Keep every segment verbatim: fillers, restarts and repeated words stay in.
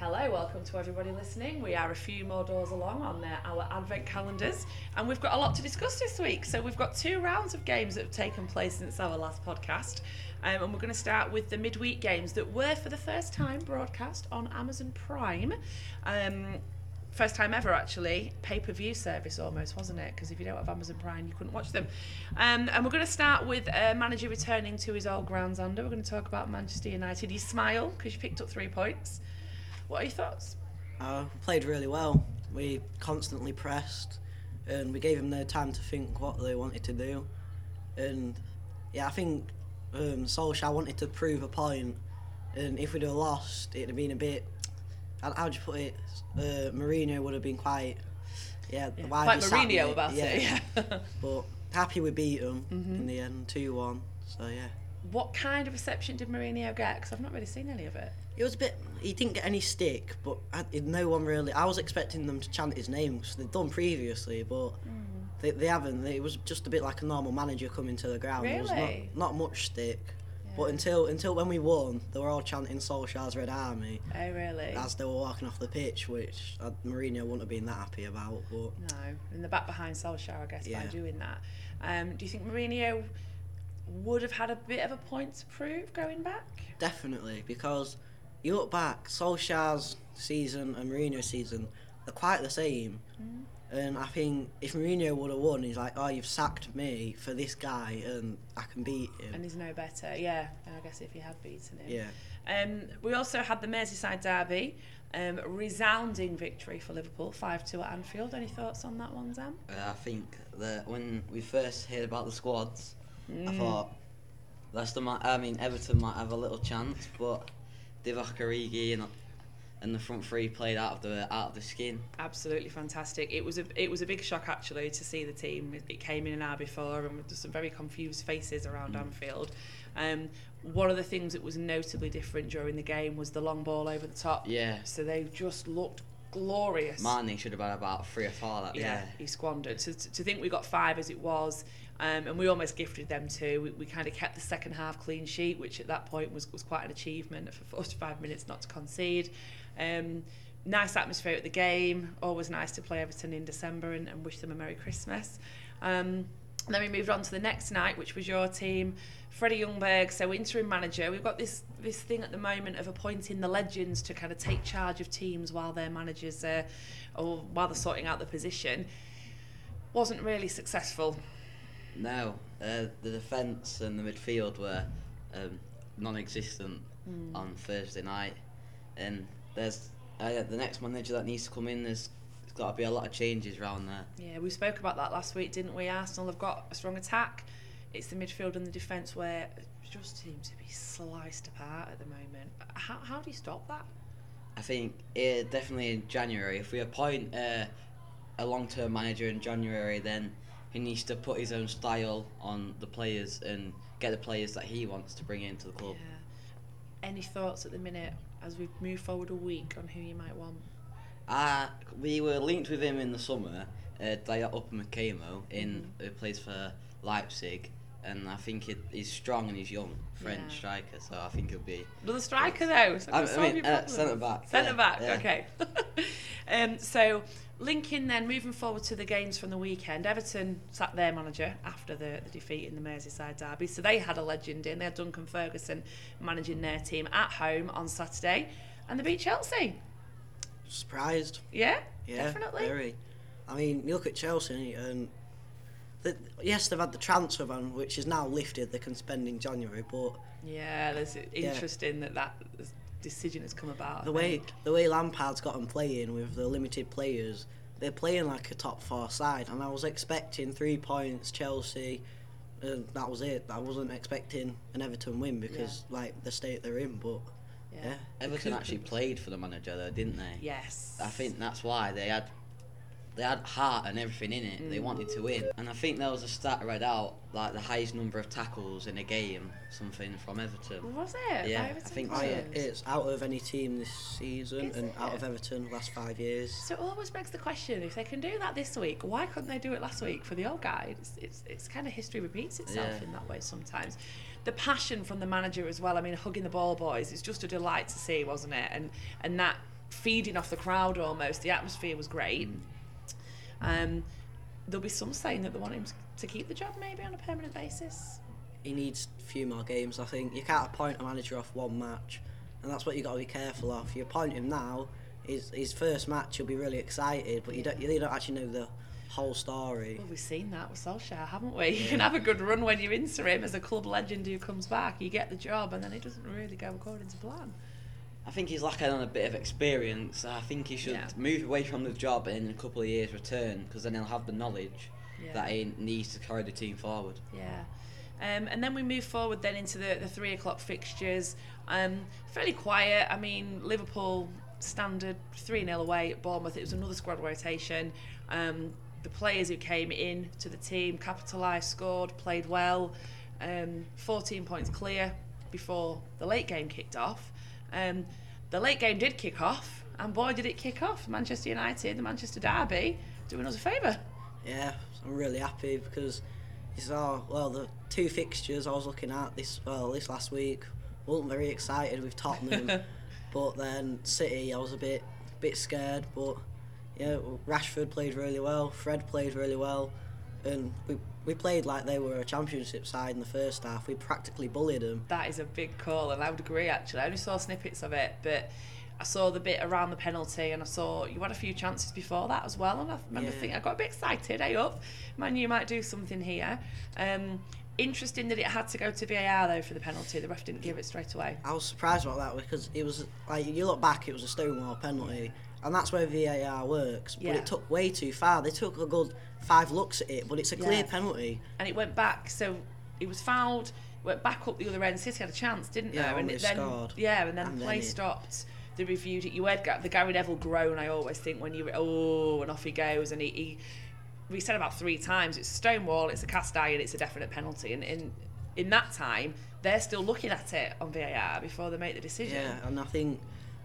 Hello, welcome to everybody listening. We are a few more doors along on uh, our advent calendars, and we've got a lot to discuss this week. So we've got two rounds of games that have taken place since our last podcast, um, and we're going to start with the midweek games that were for the first time broadcast on Amazon Prime. Um, First time ever, actually. Pay-per-view service almost, wasn't it? Because if you don't have Amazon Prime, you couldn't watch them. Um, and we're going to start with a manager returning to his old grounds, Ander. We're going to talk about Manchester United. You smile because you picked up three points. What are your thoughts? Uh, we played really well. We constantly pressed, and we gave them no time to think what they wanted to do. And yeah, I think um, Solskjaer wanted to prove a point, and if we'd have lost, it'd have been a bit. How, how'd you put it? Uh, Mourinho would have been quite, yeah, yeah. why quite have you sacked me? Mourinho about yeah. it. Yeah. But happy we beat them mm-hmm. in the end, two one. So yeah. What kind of reception did Mourinho get? Because I've not really seen any of it. It was a bit. He didn't get any stick, but I, no one really. I was expecting them to chant his name because they'd done previously, but mm. they they haven't. It was just a bit like a normal manager coming to the ground. Really? There was not, not much stick. Yeah. But until until when we won, they were all chanting Solskjaer's Red Army. Oh, really? As they were walking off the pitch, which uh, Mourinho wouldn't have been that happy about. But no, in the back behind Solskjaer, I guess, yeah. by doing that. Um, do you think Mourinho would have had a bit of a point to prove going back? Definitely, because you look back, Solskjaer's season and Mourinho's season, they're quite the same. Mm. And I think if Mourinho would have won, he's like, oh, you've sacked me for this guy and I can beat him. And he's no better, yeah. And I guess if he had beaten him. Yeah. Um, we also had the Merseyside derby, um, resounding victory for Liverpool, five two at Anfield. Any thoughts on that one, Zam? Uh, I think that when we first heard about the squads, mm. I thought Leicester might, I mean Everton might have a little chance, but Divock Origi and and the front three played out of the out of the skin. Absolutely fantastic. It was a it was a big shock actually to see the team. It came in an hour before, and with some very confused faces around mm. Anfield. Um, one of the things that was notably different during the game was the long ball over the top. Yeah. So they just looked glorious. Marnie should have had about three or four that yeah, day. he squandered. So to, to think we got five as it was, um, and we almost gifted them two. We, we kind of kept the second half clean sheet, which at that point was, was quite an achievement for forty-five minutes not to concede. Um, nice atmosphere at the game. Always nice to play Everton in December and, and wish them a Merry Christmas. Um, and then we moved on to the next night, which was your team, Freddie Ljungberg, so interim manager. We've got this this thing at the moment of appointing the legends to kind of take charge of teams while their managers, uh, or while they're sorting out the position. Wasn't really successful. No, uh, the defence and the midfield were um, non-existent mm. on Thursday night, and there's uh, the next manager that needs to come in. There's There's got to be a lot of changes around there. Yeah, we spoke about that last week, didn't we? Arsenal have got a strong attack. It's the midfield and the defence where it just seems to be sliced apart at the moment. How how do you stop that? I think uh, definitely in January. If we appoint uh, a long-term manager in January, then he needs to put his own style on the players and get the players that he wants to bring into the club. Yeah. Any thoughts at the minute as we move forward a week on who you might want? Uh, we were linked with him in the summer, uh, Dayot Upamecano, in mm-hmm. who plays for Leipzig, and I think it, he's strong and he's young, French yeah. striker, so I think he'll be... Another striker though, so I, I mean, uh, centre-back. Centre-back, yeah. okay. um, so, linking then, moving forward to the games from the weekend, Everton sacked their manager after the, the defeat in the Merseyside derby, so they had a legend in, they had Duncan Ferguson managing their team at home on Saturday, and they beat Chelsea. Surprised. Yeah, yeah, definitely. Very. I mean, you look at Chelsea and the, yes, they've had the transfer ban, which is now lifted. They can spend in January, but yeah, there's interesting yeah. that that decision has come about. The I way think. the way Lampard's got them playing with the limited players, they're playing like a top four side, and I was expecting three points Chelsea, and that was it. I wasn't expecting an Everton win because yeah. like the state they're in, but. Yeah. yeah. Everton actually played for the manager though, didn't they? Yes. I think that's why they had they had heart and everything in it. Mm. They wanted to win. And I think there was a stat I read out, like the highest number of tackles in a game, something from Everton. Was it? Yeah, Everton I think so. It's out of any team this season Is and it? out of Everton last five years. So it always begs the question, if they can do that this week, why couldn't they do it last week for the old guy? It's, it's, it's kind of history repeats itself yeah. in that way sometimes. The passion from the manager as well, I mean, hugging the ball boys, it's just a delight to see, wasn't it? And and that feeding off the crowd almost. The atmosphere was great. Um, there'll be some saying that they want him to keep the job maybe on a permanent basis. He needs a few more games, I think. You can't appoint a manager off one match, and that's what you've got to be careful of. You appoint him now, his, his first match, you'll be really excited, but you don't, you don't actually know the whole story. Well, we've seen that with Solskjaer, haven't we? You can have a good run when you're interim as a club legend who comes back, you get the job, and then it doesn't really go according to plan. I think he's lacking on a bit of experience. I think he should Yeah. move away from the job and in a couple of years return, because then he'll have the knowledge Yeah. that he needs to carry the team forward. Yeah. Um, and then we move forward then into the, the three o'clock fixtures. Um, fairly quiet. I mean, Liverpool standard three nil away at Bournemouth. It was another squad rotation. Um, the players who came in to the team capitalised, scored, played well. Um, fourteen points clear before the late game kicked off. Um, the late game did kick off, and boy did it kick off. Manchester United, the Manchester Derby, doing us a favour. Yeah, I'm really happy because it's all, well, the two fixtures I was looking at this well this last week, wasn't very excited with Tottenham, but then City I was a bit bit scared, but yeah, Rashford played really well, Fred played really well, and we we played like they were a championship side in the first half. We practically bullied them. That is a big call, and I would agree actually. I only saw snippets of it, but I saw the bit around the penalty, and I saw you had a few chances before that as well, and I remember Yeah. thinking I got a bit excited. Hey up, man, you might do something here. Um, interesting that it had to go to V A R though for the penalty. The ref didn't give it straight away. I was surprised about that because it was like you look back, it was a Stonewall penalty, and that's where V A R works. But Yeah. it took way too far. They took a good five looks at it, but it's a clear Yeah. penalty. And it went back, so it was fouled, went back up the other end. City had a chance, didn't Yeah, they? when And they it then, scored. yeah, and then And the then play it- stopped. They reviewed it. You heard Ga- the Gary Neville groan. I always think when you oh, and off he goes, and he, he we said about three times it's a Stonewall, it's a cast iron, it's a definite penalty. And in in that time, they're still looking at it on V A R before they make the decision. Yeah, and I think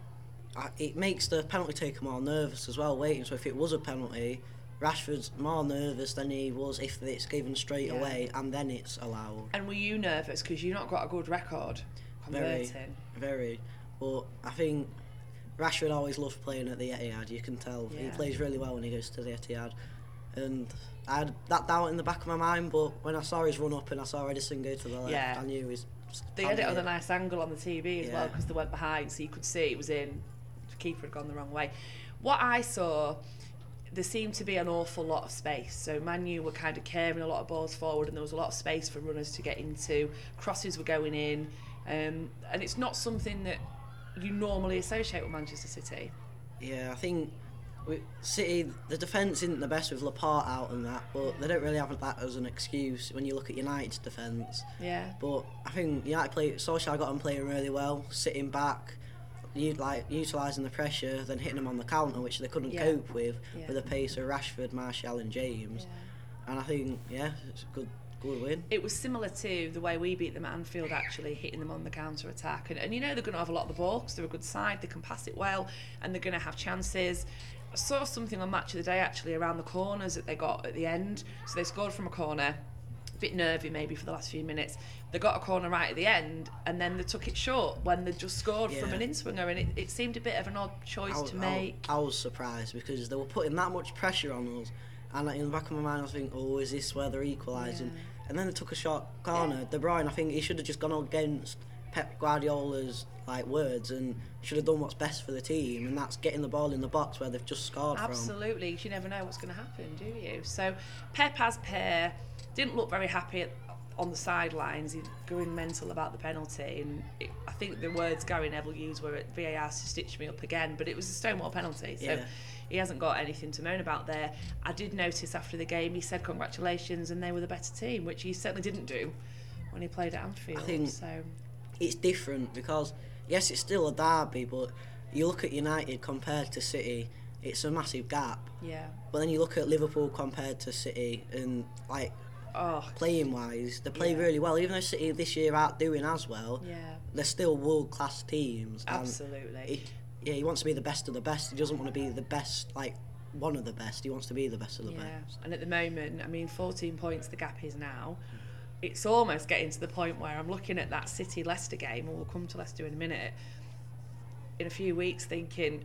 uh, it makes the penalty taker more nervous as well, waiting. So if it was a penalty, Rashford's more nervous than he was if it's given straight Yeah. away and then it's allowed. And were you nervous because you've not got a good record Very, converting? very. But I think Rashford always loved playing at the Etihad. You can tell he Yeah. plays really well when he goes to the Etihad. And I had that doubt in the back of my mind, but when I saw his run up and I saw Edison go to the left, Yeah. I knew he's. They had it on a nice angle on the T V as well Yeah. because they went behind, so you could see it was in. The keeper had gone the wrong way. What I saw, there seemed to be an awful lot of space. So Man U were kind of carrying a lot of balls forward, and there was a lot of space for runners to get into. Crosses were going in, um, and it's not something that you normally associate with Manchester City. Yeah, I think with City, the defence isn't the best with Laporte out and that, but they don't really have that as an excuse when you look at United's defence. Yeah. But I think United play, Solskjaer got them playing really well, sitting back, you like utilising the pressure, then hitting them on the counter, which they couldn't Yeah. cope with, Yeah. with the pace of Rashford, Martial and James. Yeah. And I think, yeah, it's a good, good win. It was similar to the way we beat them at Anfield, actually, hitting them on the counter-attack. And, and you know they're going to have a lot of the ball because they're a good side, they can pass it well, and they're going to have chances. I saw something on Match of the Day, actually, around the corners that they got at the end. So they scored from a corner, a bit nervy maybe for the last few minutes. They got a corner right at the end, and then they took it short when they just scored from Yeah. an in-swinger, and it, it seemed a bit of an odd choice I was, to I, make. I was surprised because they were putting that much pressure on us. And in the back of my mind, I was thinking, oh, is this where they're equalising? Yeah. And then they took a short corner. Yeah. De Bruyne, I think he should have just gone against Pep Guardiola's like words and should have done what's best for the team, and that's getting the ball in the box where they've just scored from. Absolutely, you never know what's going to happen, do you? So Pep as pair didn't look very happy at, on the sidelines. He's going mental about the penalty, and it, I think the words Gary Neville used were at V A R to stitch me up again, but it was a Stonewall penalty, so Yeah. he hasn't got anything to moan about there. I did notice after the game he said congratulations and they were the better team, which he certainly didn't do when he played at Anfield. I think- so It's different because yes, it's still a derby, but you look at United compared to City, it's a massive gap. yeah, But then you look at Liverpool compared to City, and like oh playing wise, they play Yeah. really well. Even though City this year aren't doing as well, yeah, they're still world class teams. and absolutely. he, yeah, he wants to be the best of the best. He doesn't want to be the best, like one of the best. He wants to be the best of the Yeah, best. and at the moment, I mean, fourteen points the gap is now. It's almost getting to the point where I'm looking at that City-Leicester game, and we'll come to Leicester in a minute, in a few weeks thinking,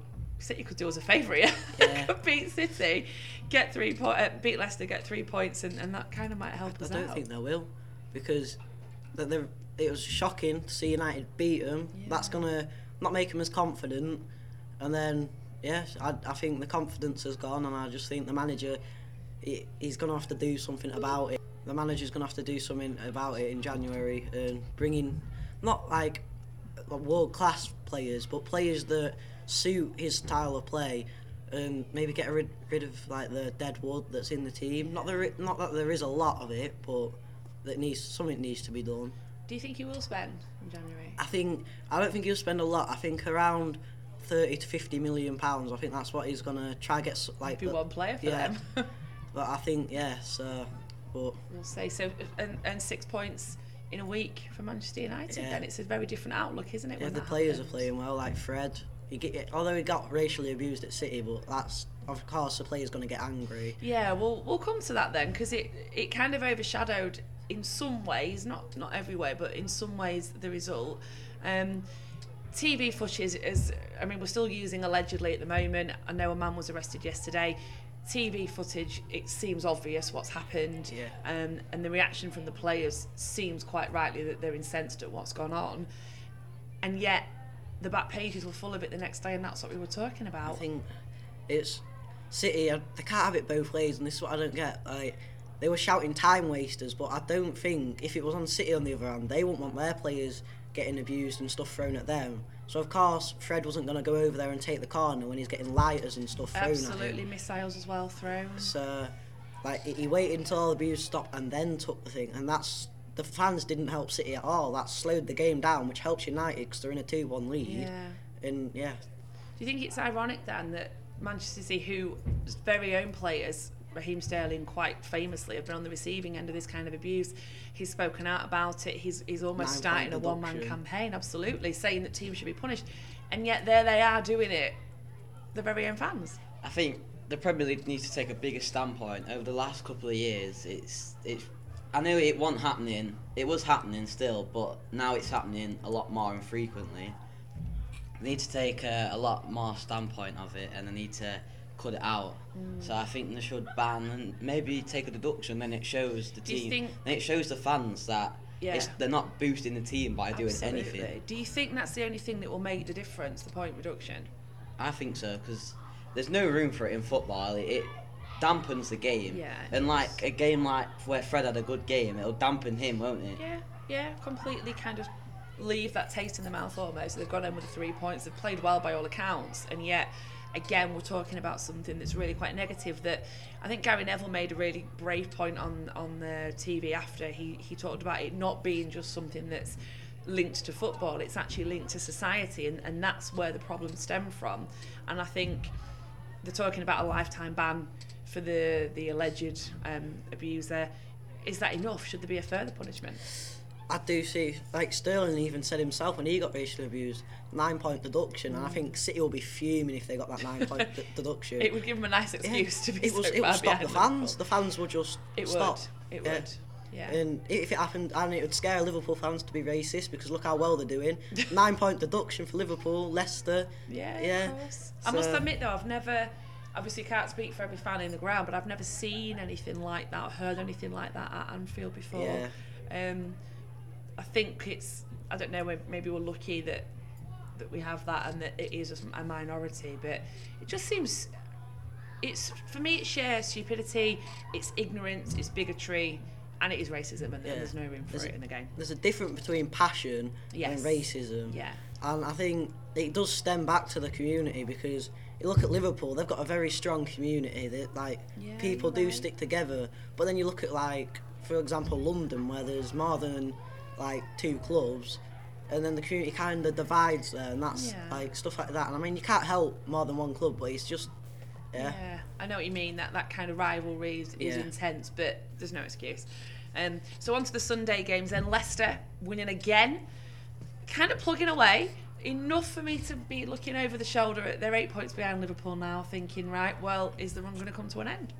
City could do us a favour here. Yeah. Could beat City, get three po- uh, beat Leicester, get three points, and, and that kind of might help I us don't out. think they will, because that they're, it was shocking to see United beat them. Yeah. That's gonna not make them as confident, and then yeah, I, I think the confidence has gone, and I just think the manager, he, he's gonna have to do something about it. The manager's gonna have to do something about it in January and bring in not like world class players, but players that suit his style of play, and maybe get rid, rid of like the dead wood that's in the team. Not there, not that there is a lot of it, but that needs something needs to be done. Do you think he will spend in January? I think I don't think he'll spend a lot. I think around thirty to fifty million pounds. I think that's what he's gonna try to get s- like. Be the- one player for yeah. them. But I think yeah, so but We'll say so, and, and six points in a week for Manchester United. Yeah. Then it's a very different outlook, isn't it? yeah, when the that players happens? are playing well. Like Fred, he get, although he got racially abused at City, but that's of course the player's gonna get angry. Yeah, well, we'll come to that then, because it it kind of overshadowed in some ways, not not every way, but in some ways the result. Um, T V footage is, I mean, we're still using allegedly at the moment. I know a man was arrested yesterday. T V footage, it seems obvious what's happened, Yeah. um, and the reaction from the players seems quite rightly that they're incensed at what's gone on, and yet the back pages were full of it the next day, and that's what we were talking I about. think it's City. uh, They can't have it both ways, and this is what I don't get. Like they were shouting time wasters, but I don't think if it was on City on the other hand, they wouldn't want their players getting abused and stuff thrown at them. So of course Fred wasn't going to go over there and take the corner when he's getting lighters and stuff thrown at Absolutely, him. missiles as well thrown. So like he he waited until all the abuse stopped and then took the thing, and that's the fans didn't help City at all. That slowed the game down, which helps United because they're in a two one lead. Yeah. And yeah, Do you think it's ironic then that Manchester City, whose very own players, Raheem Sterling quite famously, have been on the receiving end of this kind of abuse, he's spoken out about it, he's he's almost Nine-point starting a one-man deduction. campaign, absolutely, saying that teams should be punished, and yet there they are doing it, the very own fans. I think the Premier League needs to take a bigger standpoint. Over the last couple of years, it's it's. I know it wasn't happening. It was happening still, but now it's happening a lot more and frequently. They need to take a, a lot more standpoint of it, and they need to cut it out. Mm. So I think they should ban and maybe take a deduction. Then it shows the Do you team. think- Then it shows the fans that Yeah. it's, they're not boosting the team by doing Absolutely. anything. Do you think that's the only thing that will make the difference, the point reduction? I think so, because there's no room for it in football. It, it dampens the game. Yeah, it And does. like a game like where Fred had a good game, it'll dampen him, won't it? Yeah, yeah, completely kind of leave that taste in the mouth almost. They've gone in with the three points, they've played well by all accounts, and yet again we're talking about something that's really quite negative. That I think Gary Neville made a really brave point on on the T V after. He he talked about it not being just something that's linked to football, it's actually linked to society, and, and that's where the problems stem from. And I think they're talking about a lifetime ban for the the alleged um, abuser. Is that enough? Should there be a further punishment? I do see, like Sterling even said himself when he got racially abused, nine point deduction, and I think City will be fuming if they got that nine point d- deduction. It would give them a nice Yeah, excuse to be it was, so it far would stop the behind fans. The Liverpool. fans would just It stop. would. It Yeah. would. Yeah. And if it happened, and it would scare Liverpool fans to be racist because look how well they're doing. Nine point deduction for Liverpool, Leicester. Yeah, yeah. of course. I must So- admit though, I've never, obviously can't speak for every fan in the ground, but I've never seen anything like that, or heard anything like that at Anfield before. Yeah. Um, I think it's, I don't know, maybe we're lucky that that we have that and that it is a minority, but it just seems, it's, for me it's sheer stupidity, it's ignorance, it's bigotry, and it is racism, and Yeah. there's no room for There's it a- in the game. There's a difference between passion Yes. and racism. Yeah. And I think it does stem back to the community because you look at Liverpool, they've got a very strong community. They, like Yeah, people you're do right. stick together. But then you look at like, for example, London, where there's more than like two clubs, and then the community kind of divides there, and that's Yeah. like stuff like that. And I mean, you can't help more than one club, but it's just yeah. Yeah, I know what you mean. That that kind of rivalry is, is Yeah. intense, but there's no excuse. Um, so on to the Sunday games then. Leicester winning again, kind of plugging away. Enough for me to be looking over the shoulder at they're eight points behind Liverpool now, thinking, right, well, is the run going to come to an end?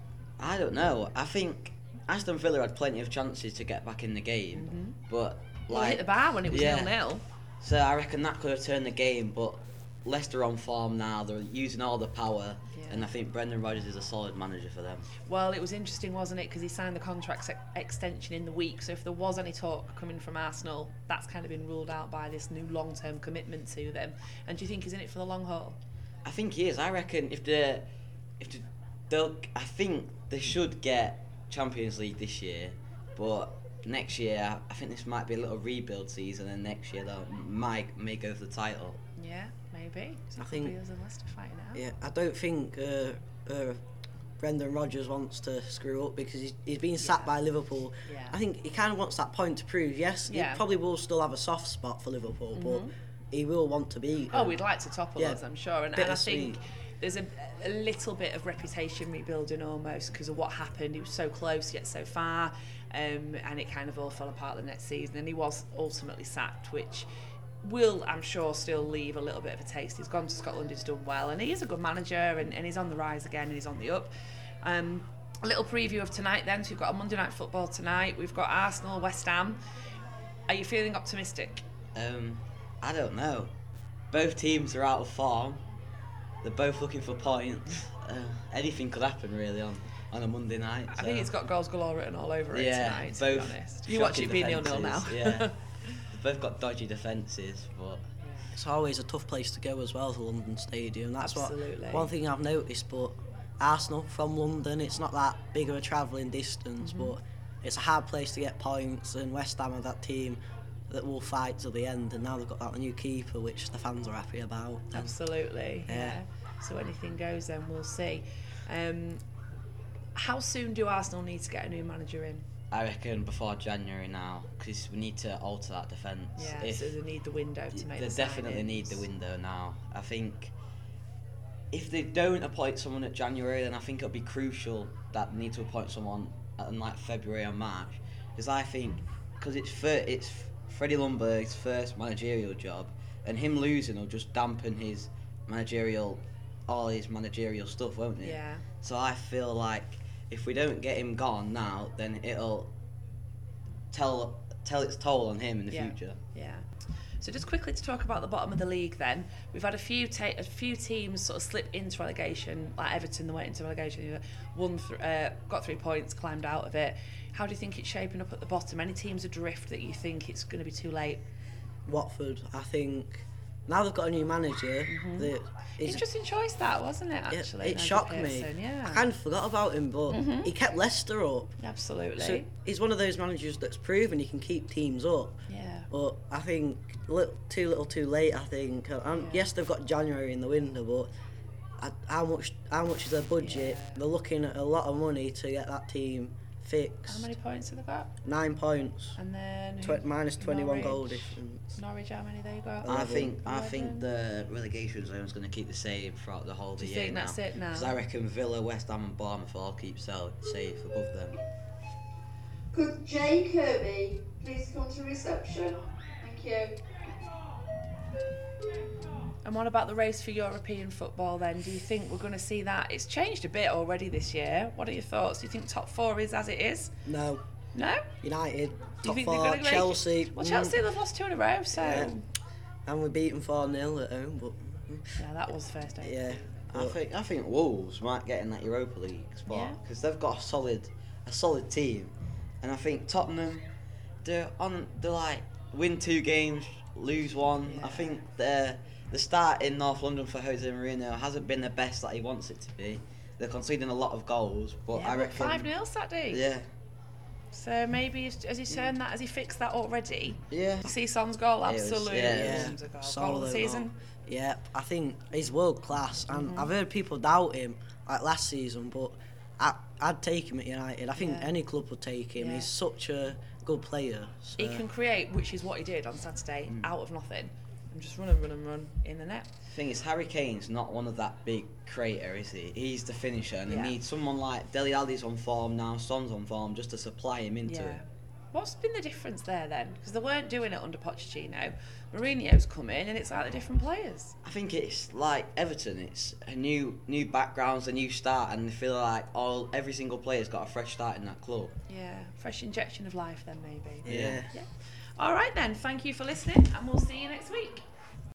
I don't know. I think Aston Villa had plenty of chances to get back in the game, Mm-hmm. but Well, like hit the bar when it was yeah. nil nil. So I reckon that could have turned the game, but Leicester on form now. They're using all the power, Yeah. and I think Brendan Rodgers is a solid manager for them. Well, it was interesting, wasn't it? Because he signed the contract ex- extension in the week. So if there was any talk coming from Arsenal, that's kind of been ruled out by this new long-term commitment to them. And do you think he's in it for the long haul? I think he is. I reckon if they, if they, they'll, I think they should get Champions League this year, but next year I think this might be a little rebuild season, and next year they might may go for the title. Yeah, maybe. So I it think- could be us and Leicester fighting it out. Yeah, I don't think uh, uh, Brendan Rodgers wants to screw up because he's, he's been sacked Yeah. by Liverpool. Yeah. I think he kind of wants that point to prove. Yes, Yeah. he probably will still have a soft spot for Liverpool, Mhm. but he will want to beat. Oh, them. we'd like to topple Yeah, us, I'm sure. And, and I think bittersweet. there's a, a little bit of reputation rebuilding almost because of what happened. He was so close yet so far, um, and it kind of all fell apart the next season. And he was ultimately sacked, which will, I'm sure, still leave a little bit of a taste. He's gone to Scotland, he's done well, and he is a good manager, and, and he's on the rise again, and he's on the up. Um, a little preview of tonight then. So we've got a Monday Night Football tonight. We've got Arsenal, West Ham. Are you feeling optimistic? Um, I don't know. Both teams are out of form. They're both looking for points. Uh, anything could happen really on, on a Monday night. I think so- it's got goals galore written all over it Yeah, tonight, to both be honest. You watch shocking it be nil-nil now. defences, Yeah, they've both got dodgy defences, but It's always a tough place to go as well, the London Stadium. That's Absolutely. what one thing I've noticed. But Arsenal from London, it's not that big of a travelling distance, Mm-hmm. but it's a hard place to get points. And West Ham are that team that will fight to the end. And now they've got that new keeper, which the fans are happy about. And Absolutely, yeah. Yeah. So anything goes then, we'll see. Um, how soon do Arsenal need to get a new manager in? I reckon before January now, because we need to alter that defence. Yeah, If- so they need the window to make They the definitely signings. need the window now. I think if they don't appoint someone at January, then I think it'll be crucial that they need to appoint someone in like February or March. Because I think, because it's fir- it's Freddie Ljungberg's first managerial job, and him losing will just dampen his managerial, all his managerial stuff, won't it? Yeah. So I feel like if we don't get him gone now, then it'll tell tell its toll on him in the Yeah. future. Yeah. So just quickly to talk about the bottom of the league then. We've had a few ta- a few teams sort of slip into relegation, like Everton, they went into relegation, won th- uh, got three points, climbed out of it. How do you think it's shaping up at the bottom? Any teams adrift that you think it's going to be too late? Watford, I think, now they've got a new manager. That is, Interesting choice that, wasn't it, it, actually? it Nigel shocked me. Pearson, Yeah. I kind of forgot about him, but Mhm. he kept Leicester up. Absolutely. So he's one of those managers that's proven he can keep teams up. yeah. But I think little, too little, too late. I think. Um, Yeah. Yes, they've got January in the window, but I, how much? How much is their budget? Yeah. They're looking at a lot of money to get that team fixed. How many points have they got? Nine points, And then who- Tw- minus twenty-one goal Norwich. difference. Norwich, how many they got? I Eleven. think I Eleven. think the relegation zone is going to keep the same throughout the whole of Do the you year think now. that's it now? Because I reckon Villa, West Ham, and Bournemouth will all keep so- safe above them. Could Jay Kirby please come to reception? Thank you. And what about the race for European football then? Do you think we're going to see that? It's changed a bit already this year. What are your thoughts? Do you think top four is as it is? No, No? United Do you top think they're four. gonna make- Chelsea. Well, mm, Chelsea, they've lost two in a row, so... Yeah. and we beat them four nil at home. But mm, Yeah, that was the first day. yeah, I but think I think Wolves might get in that Europa League spot Yeah. because they've got a solid a solid team, and I think Tottenham they're on they're like win two games, lose one. Yeah. I think the the start in North London for Jose Mourinho hasn't been the best that he wants it to be. They're conceding a lot of goals, but Yeah, I but reckon five nil Saturday. yeah So maybe has has he turned that, has he fixed that already? yeah. Did you see Son's goal? It was- Absolutely. yeah. Son's a goal. Solo Goal of the goal. season? yeah, I think he's world class, and Mm-hmm. I've heard people doubt him like last season, but I, I'd take him at United. I think Yeah. any club would take him. Yeah. He's such a good player. So. He can create, which is what he did on Saturday, Mm. out of nothing. And just run and run and run in the net. Thing is, Harry Kane's not one of that big creator, is he? He's the finisher, and Yeah. he needs someone like Dele Alli's on form now, Son's on form, just to supply him into Yeah. it. What's been the difference there then? Because they weren't doing it under Pochettino. Mourinho's come in and it's like the different players. I think it's like Everton. It's a new new backgrounds, a new start, and they feel like all every single player's got a fresh start in that club. Yeah, fresh injection of life then maybe. Yeah. Yeah. All right then, thank you for listening and we'll see you next week.